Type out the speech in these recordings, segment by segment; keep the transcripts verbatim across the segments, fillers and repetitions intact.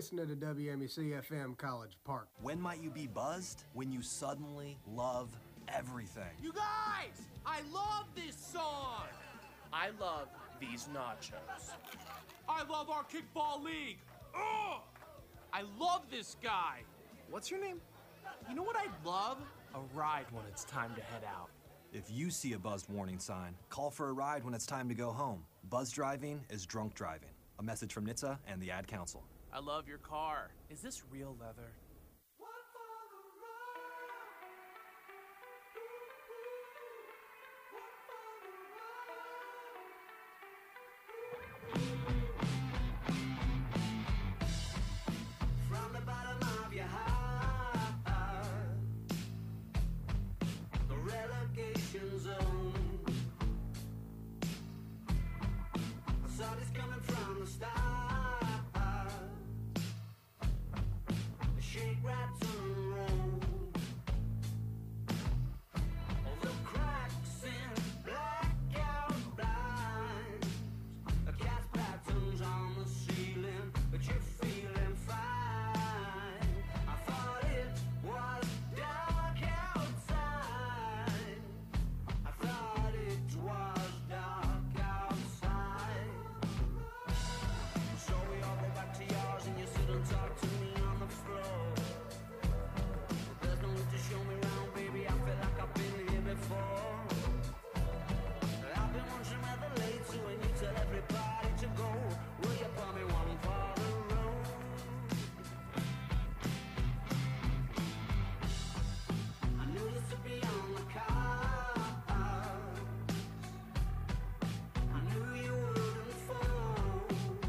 listening to W M E C F M College Park. When might you be buzzed? When you suddenly love everything. You guys, I love this song. I love these nachos. I love our kickball league. Ugh! I love this guy. What's your name? You know what I'd love? A ride when it's time to head out. If you see a buzzed warning sign, call for a ride when it's time to go home. Buzz driving is drunk driving. A message from N H T S A and the Ad Council. I love your car. Is this real leather? From the bottom of your heart, the relegation zone. I saw this coming from the start. The shake, rattle, and roll. All the cracks in blackout blinds. A cat's patterns on the ceiling, but you're feeling fine. I thought it was dark outside. I thought it was dark outside. So we all go back to yours and you sit and talk to me on the floor. But there's no need to show me around, baby. I feel like I've been here before. I've been wondering where the late to when you tell everybody to go. Will you pour me one for the road? I knew this would be on the cards. I knew you wouldn't fall.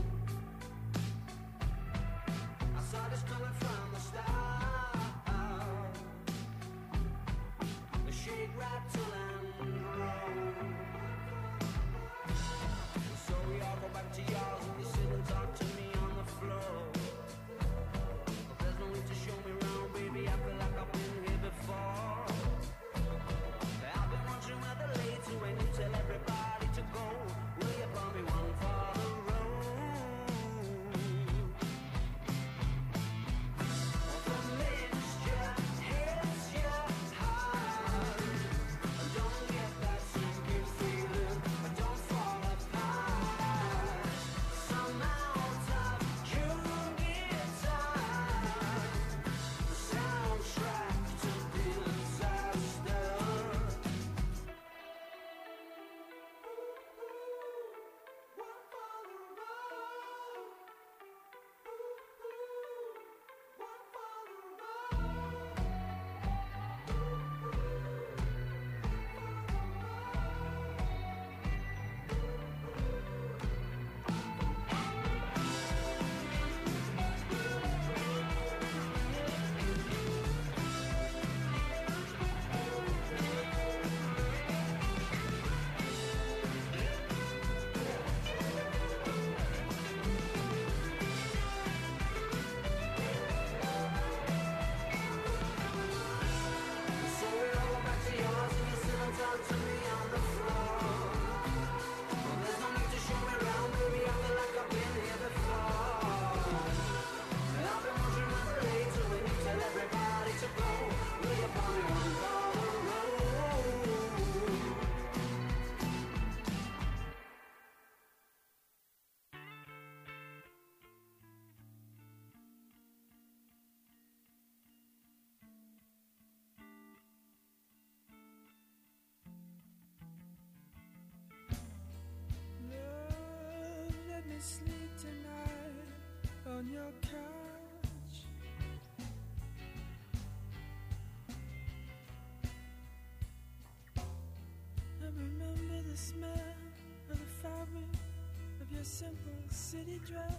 I saw this coming from the start. The shake, rattle, and roll. So we all go back to yours and you sit and talk to me on the floor. But there's no need to show me around, baby. I feel like I've been here before. I've been wondering where the late to when you tell everybody to go. Will you buy me one for the road? The mixture hits you hard. Don't get that sinking feeling. Don't fall apart. Some out of tune guitar. The soundtrack to disaster. So we all go back to yours and you sit and talk to me on the floor. Well, there's no need to show me around, baby. I feel like I've been here before. And I've been wondering where the late to when you tell everybody to go. Will you buy me one for the road? Love, let me sleep tonight on your couch. I remember the smell of the fabric of your simple city dress.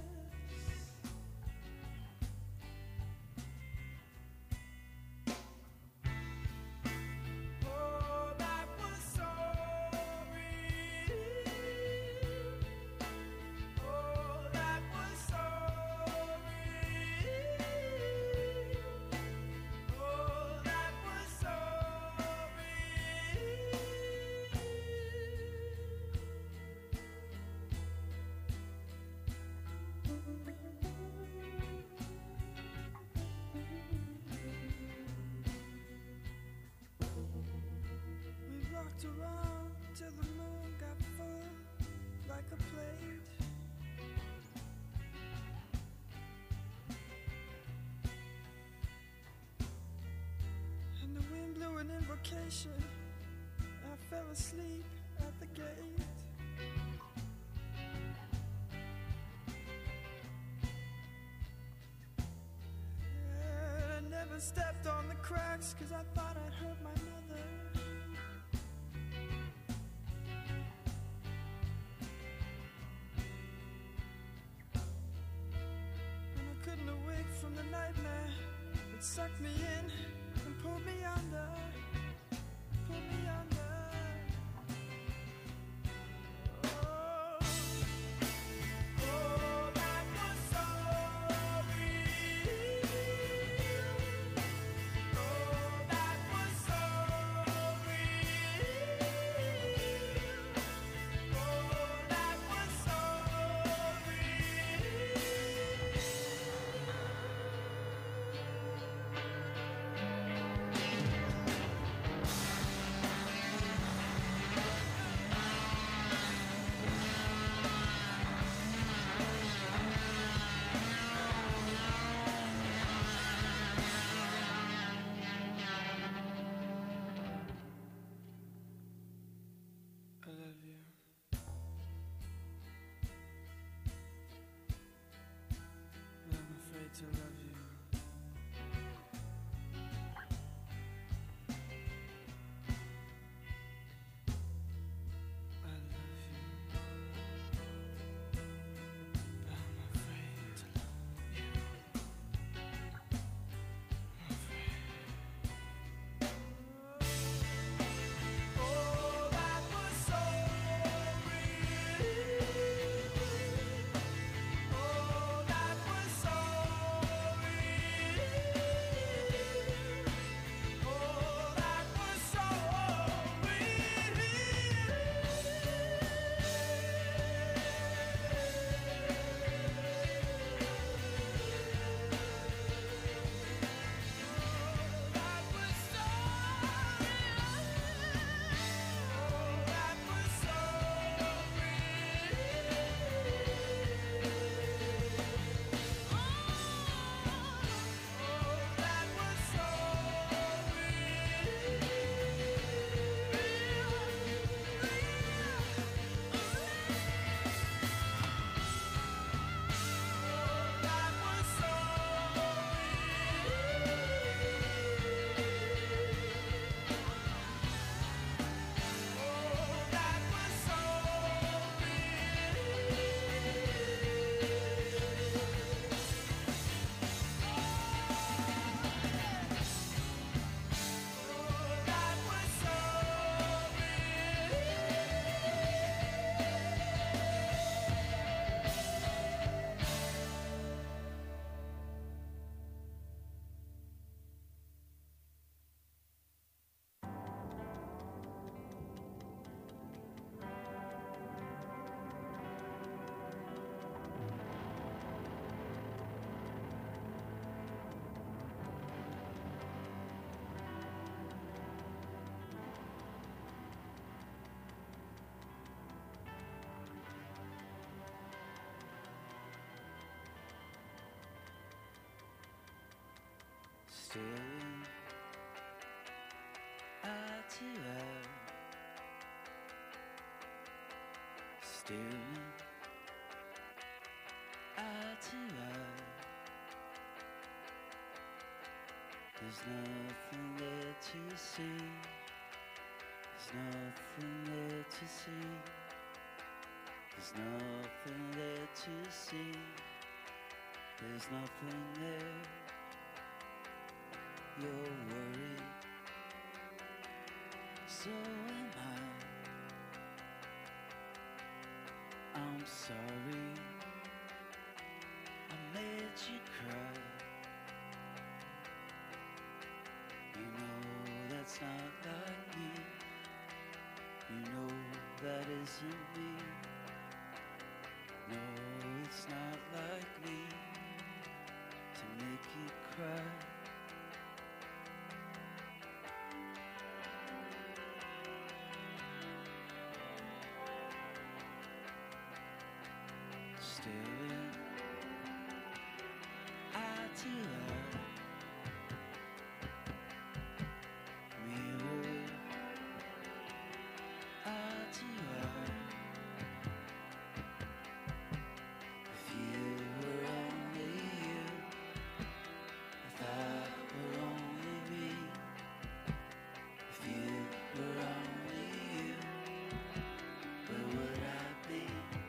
Oh, that was so real. Oh, that was so real. Oh, that was so real. walked around till the moon got full like a plate. And the wind blew an invocation. I fell asleep at the gate. And I never stepped on the cracks 'cause I thought I'd hurt my mother. And I couldn't awake from the nightmare. It sucked me in and pulled me under. Pulled me under. Oh, oh, that was so real. Oh, that was so real. Oh, that was so real. I love you. But I'm afraid to love you. I love you. But I'm afraid to love you. I'm afraid. Oh, that was so real. Oh, that was so real. Oh, that was so Still eye to eye, still eye to eye. There's nothing there to see. There's nothing there to see. There's nothing there to see. There's nothing there. You're worried, so am I. I'm sorry I made you cry. You know that's not like me. You know that isn't me. No, it's not like me to make you cry. staring eye to eye. Mirror eye to eye. If you were only you, if I were only me, if you were only you, where would I be?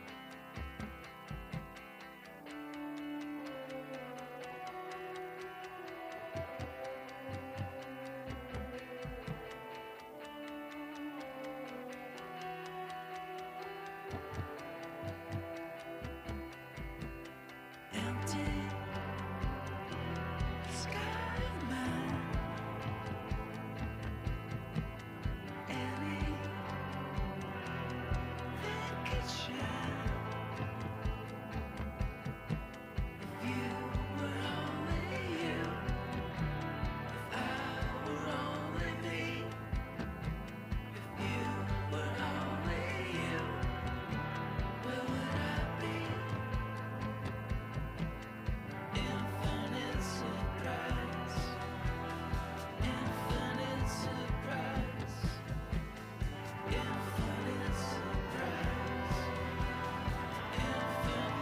Empty sky of mine. Anything could shine if you were only you, if I were only me, if you were only you, where would I be? Infinite surprise, infinite surprise, infinite surprise, infinite.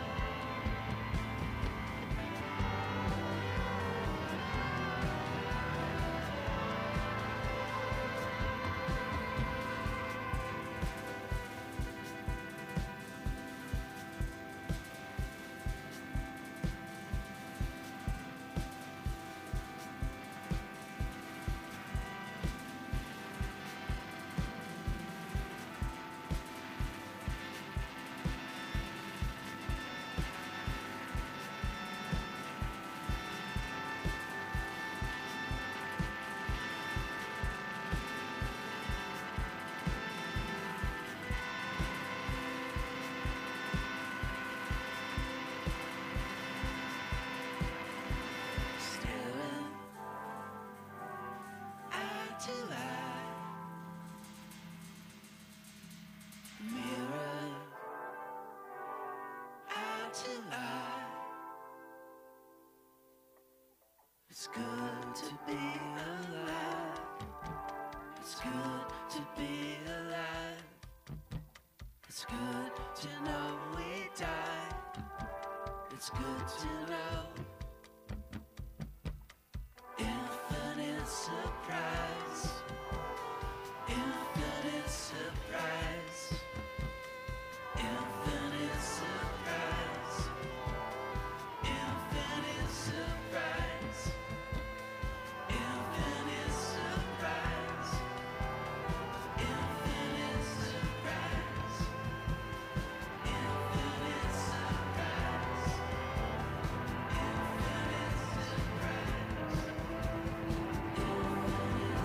Staring eye to eye. Mirror eye to eye. It's good to be alive. It's good to be alive. It's good to know we die. It's good to know. Infinite surprise, infinite surprise, infinite surprise, infinite surprise, infinite surprise, infinite surprise, infinite surprise, infinite surprise.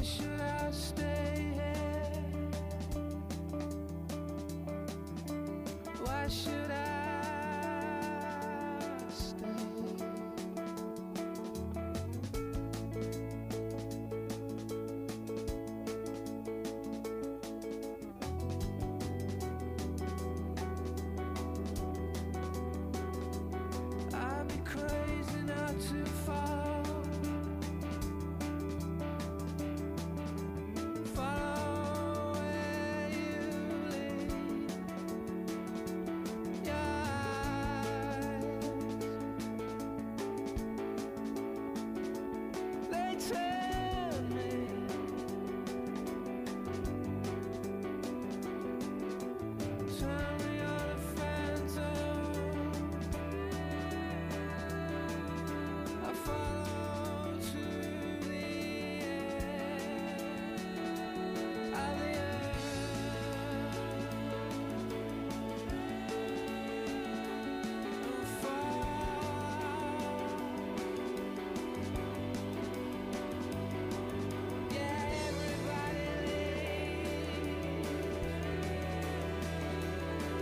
should I stay here? Why should I stay? I'd be crazy not to fall. Follow where you lead. Your eyes, they tell me tell me you're the phantom. I follow to the end of the earth. Fall. Yeah, everybody leaves.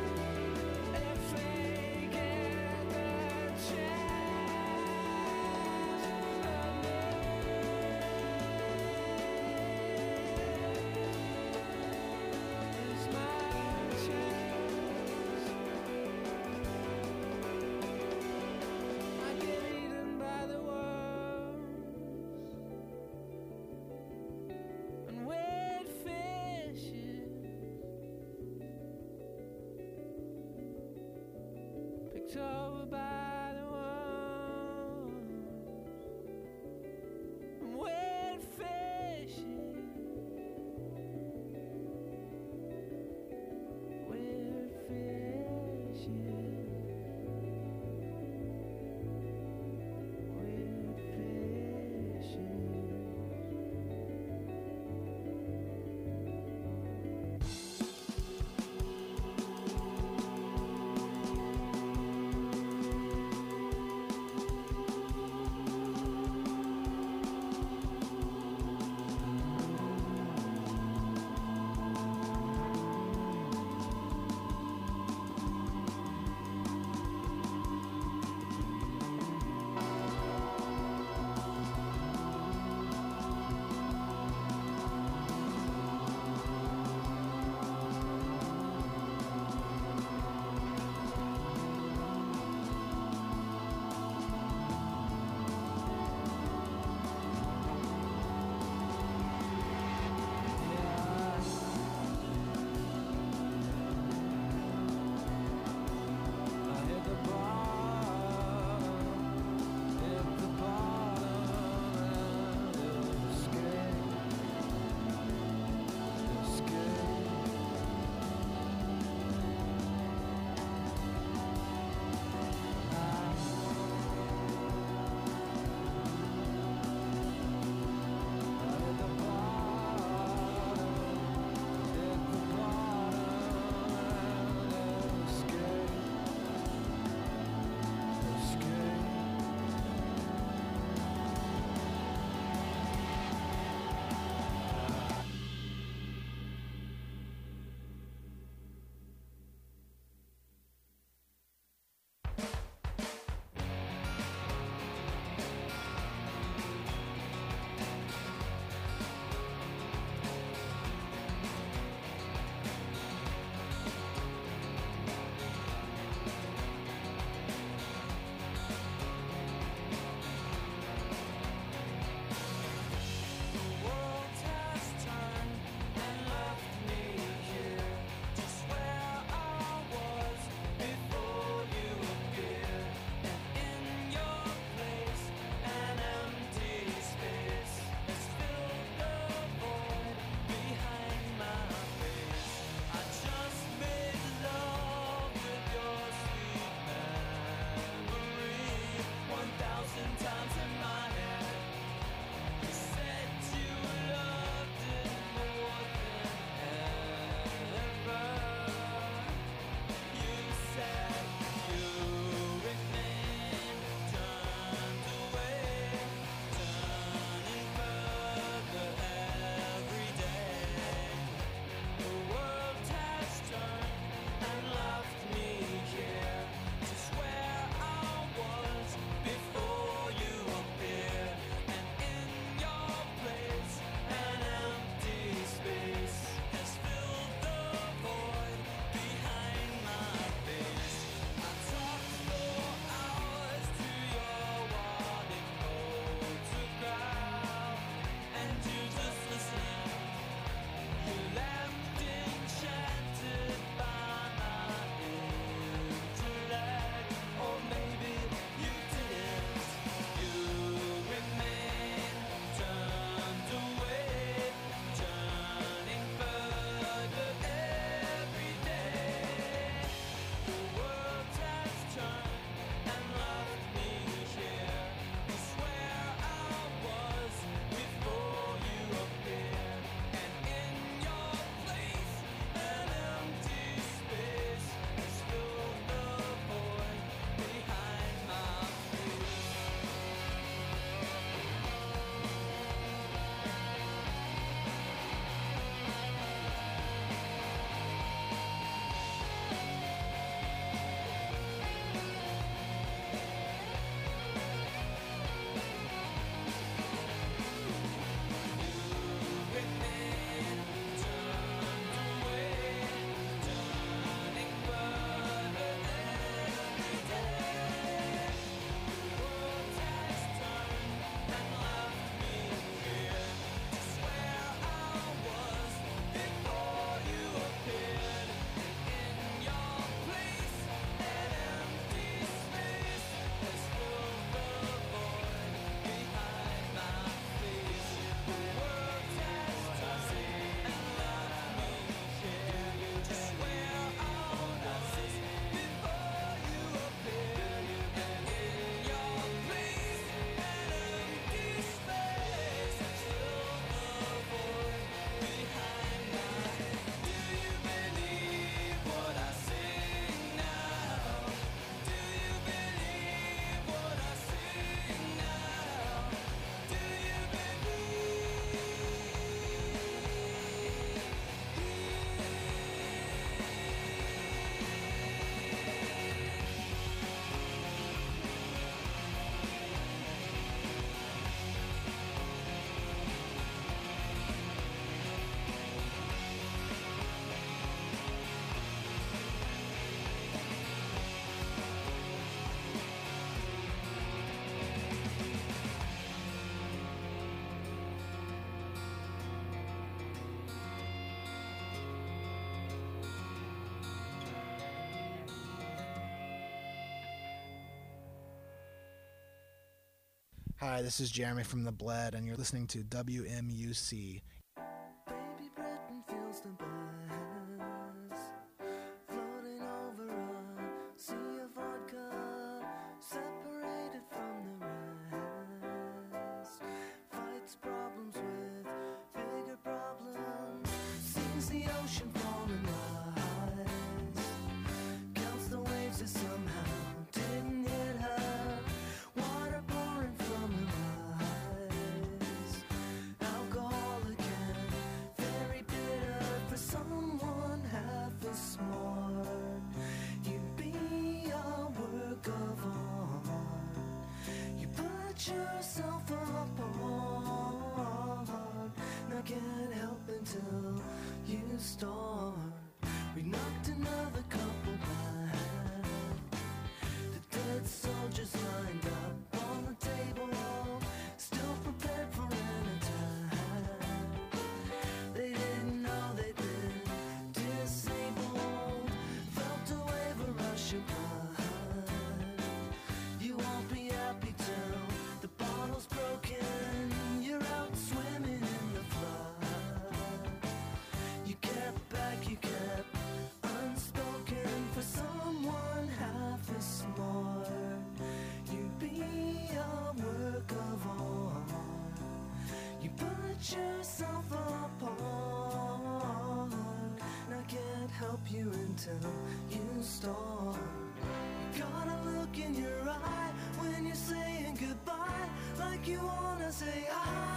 Hi, this is Jeremy from The Bled, and you're listening to W M U C. Baby Britain feels the buzz, floating over a sea of vodka, separated from the rest. Fights problems with bigger problems, sees the ocean fall and rise, counts the waves that somehow didn't hit her, water pouring from her eyes, alcohol again, very bitter for someone half as smart. You'd be a work of art, you put yourself apart, and I can't help until you start. We knocked another couple back, the dead soldiers lined up on the table, still prepared for an attack. They didn't know they'd been disabled, felt a wave of Russian blood. You won't be happy till the bottle's broken, you're out swimming in the flood. You kept back, you kept unspoken for someone half as smart. You'd be a work of art, you put yourself apart, and I can't help you until you start. You got a look in your eye when you're saying goodbye, like you wanna say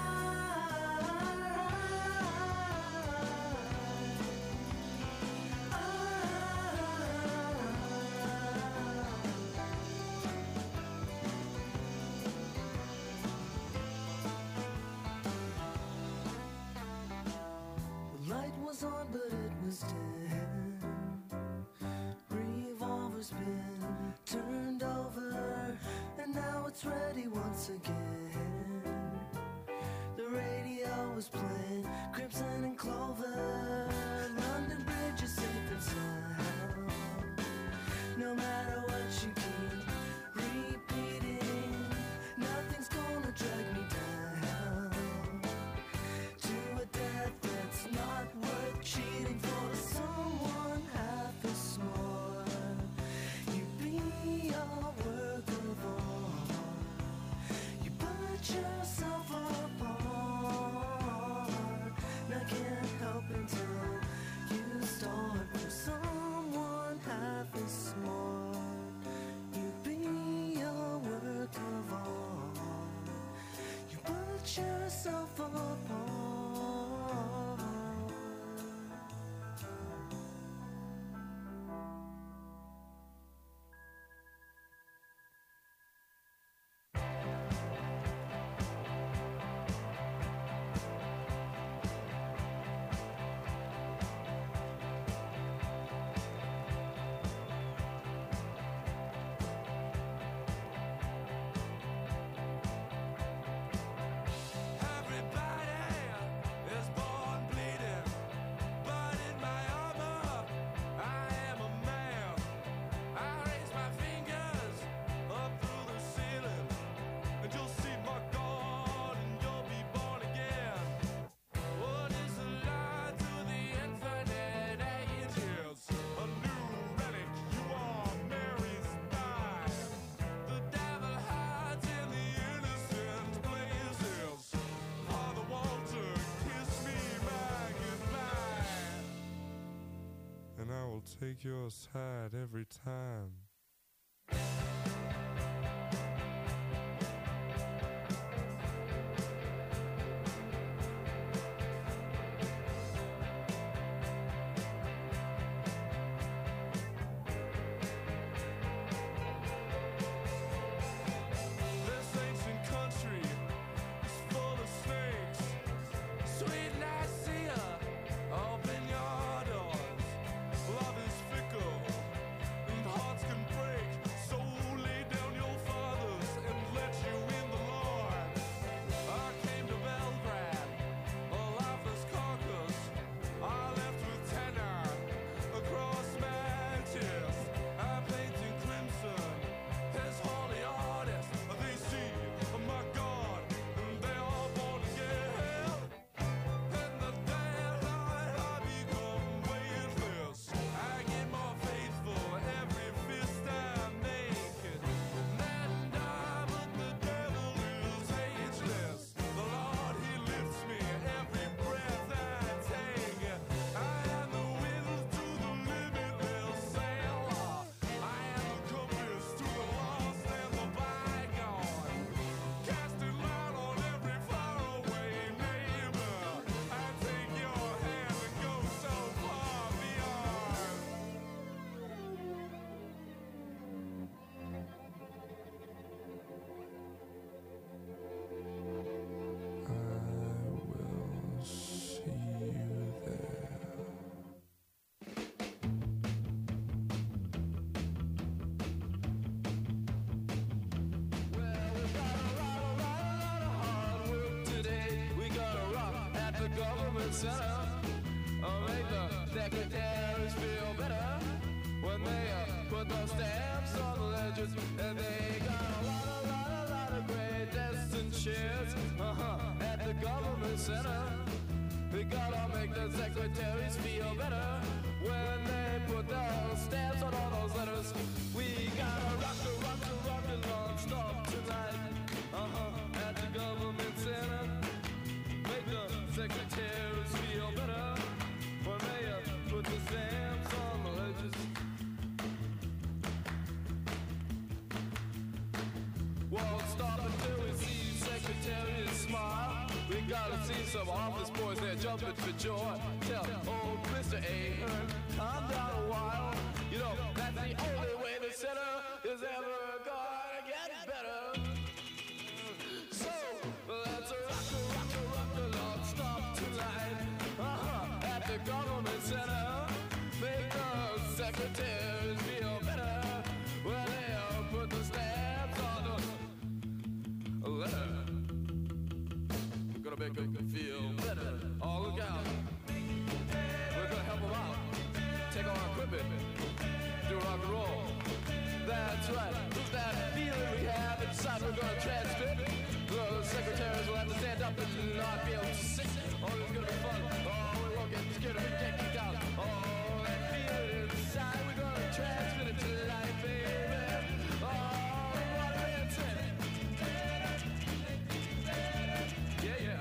The light was on, but it was dim. Revolver's been turned over, and now it's ready once again. The radio was playing Crimson and Clover. London Bridge is safe and sound, no matter what you keep repeating. Nothing's gonna drag me down to a death that's not worth cheating for someone half as smart. You'd be a work of art, you put yourself apart, and I can't help until you start for someone half as smart. You'd be a work of art, you put yourself apart. And I will take your side every time. This ancient country is full of snakes. Sweet Nicaea, open your doors. Love is fickle, and hearts can center. Uh, make the secretaries feel better when they uh, put those stamps on the ledgers. And they got a lot, a lot, a lot of great desks and chairs uh-huh, at the government center. We gotta make the secretaries feel better when they put those stamps on all those letters. We gotta rock the rock the rock the non-stop tonight uh-huh, at the government center. Make the secretaries feel better when they uh, put the stamps on the ledgers. Won't stop until we see secretaries smile. We gotta see some office boys there jumping for joy. Tell old Mister Ahern, calm down a while. You know, that's the only way the center is ever gonna get better. So, let's rock a rock a rock a non-stop tonight. Uh-huh, at the government center. Make the secretaries feel better when they uh, put the stamps on the letter. We're gonna make them feel better. Oh, look out. We're gonna help them out. Take our equipment. Do rock and roll. That's right. With that feeling we have inside, we're gonna transcript. The secretaries will have to stand up and not be able to sit. Oh, it's gonna be fun. Oh, we won't get scared if we get kicked out. Oh, that feeling inside, we're gonna transmit it to life, baby. Oh, what a answer. Yeah, yeah.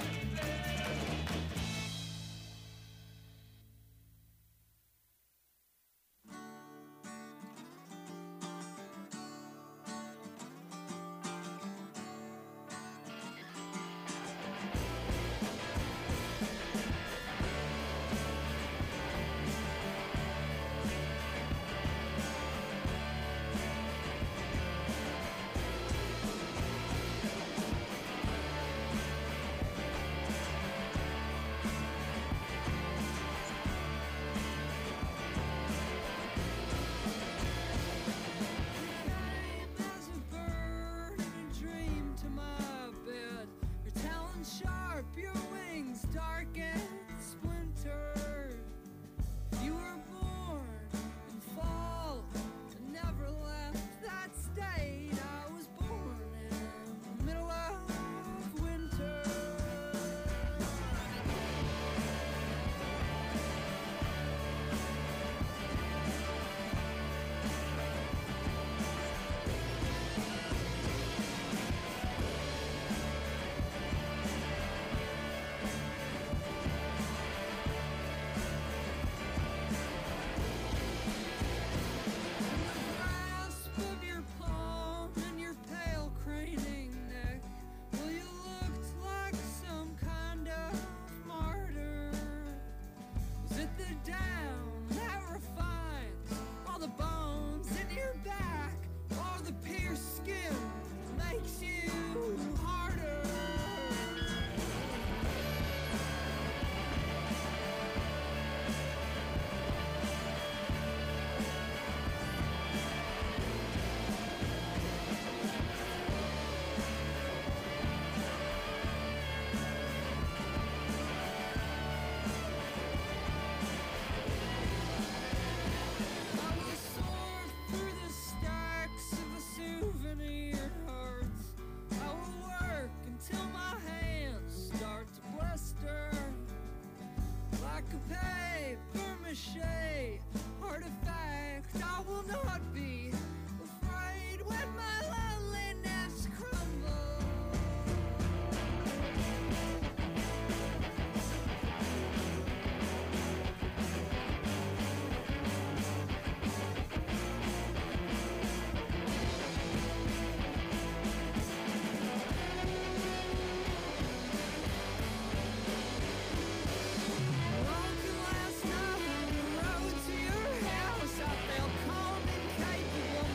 Last night on the road to your house, I felt calm and capable.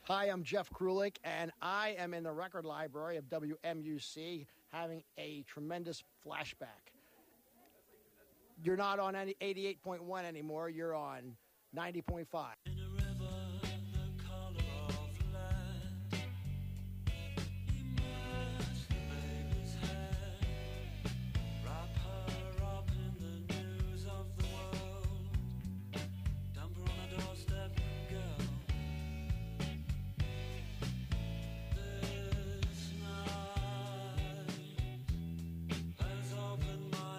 Hi, I'm Jeff Krulik, and I am in the record library of W M U C having a tremendous flashback. You're not on any eighty-eight point one anymore. You're on ninety point five.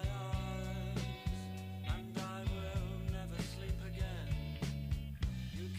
You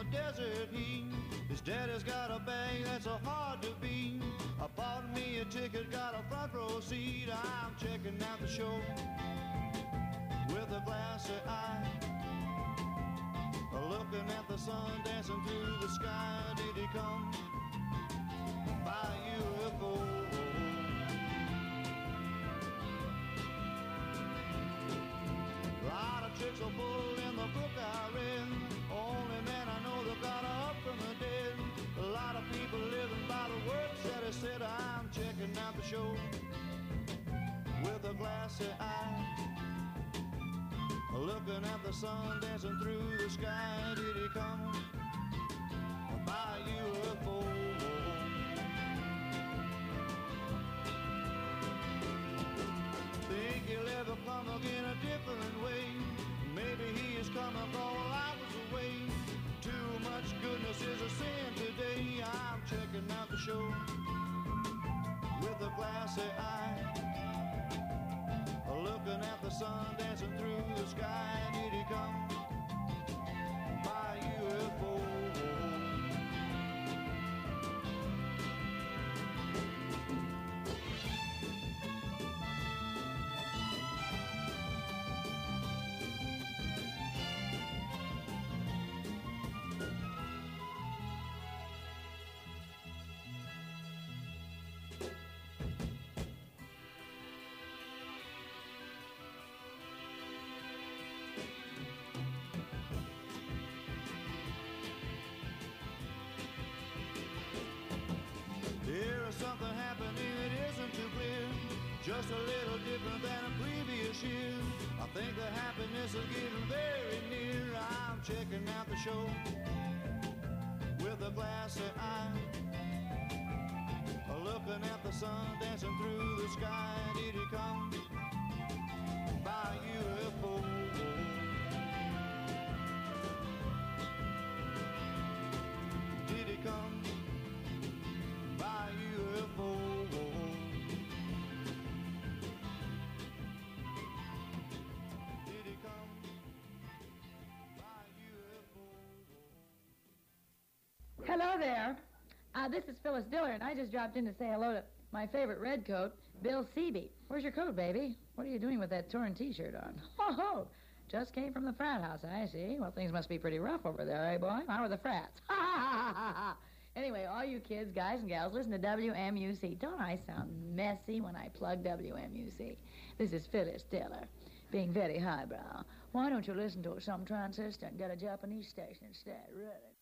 the desert heat. His daddy's got a bag that's so hard to beat. I bought me a ticket, got a front row seat. I'm checking out the show with a glassy eye, looking at the sun dancing through the sky. Did he come by U F O? A lot of tricks are pulled in the book I read. Only man I know that got up from the dead. A lot of people living by the words that he said. I'm checking out the show with a glassy eye, looking at the sun dancing through the sky. Did he come by U F O? Think he'll ever come again a different way? Maybe he is coming while I was away. Too much goodness is a sin today. I'm checking out the show with a glassy eye, looking at the sun dancing through the sky. Did he come by U F O? Here is something happening that isn't too clear, just a little different than a previous year. I think the happiness is getting very near. I'm checking out the show with a glassy eye, looking at the sun dancing through the sky. Did he come by U F O? Did he come by U F O? Did he come by U F O? Hello there. Uh, this is Phyllis Diller, and I just dropped in to say hello to my favorite redcoat, Bill Seabee. Where's your coat, baby? What are you doing with that torn T-shirt on? Oh, ho! Just came from the frat house, I see. Well, things must be pretty rough over there, eh, boy? How are the frats? Ha, ha, ha, ha. Anyway, all you kids, guys, and gals, listen to W M U C. Don't I sound messy when I plug W M U C? This is Phyllis Diller, being very highbrow. Why don't you listen to some transistor and get a Japanese station instead, really?